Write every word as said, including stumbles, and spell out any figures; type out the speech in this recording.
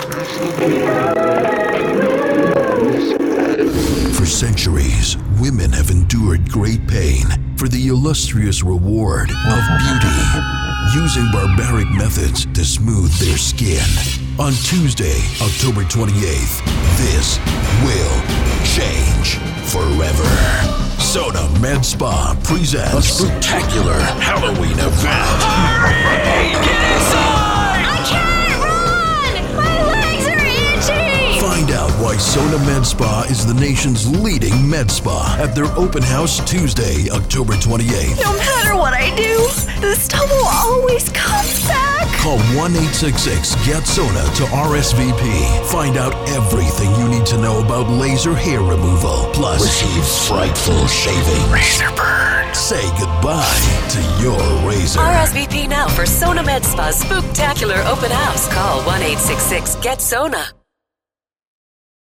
For centuries, women have endured great pain for the illustrious reward of beauty, using barbaric methods to smooth their skin. On Tuesday, October twenty-eighth, this will change forever. Sona Med Spa presents a spectacular Halloween event. Hurry! Get inside! I can't run! My legs are itchy! Find out why Sona Med Spa is the nation's leading med spa at their open house Tuesday, October twenty-eighth. No matter what I do, the stuff will always come back. Call one eight six six, G E T S O N A to R S V P. Find out everything you need to know about laser hair removal. Plus, receive frightful shaving. Razor burn. Say goodbye to your razor. R S V P now for Sona Med Spa's Spooktacular Open House. Call one eight six six, G E T S O N A.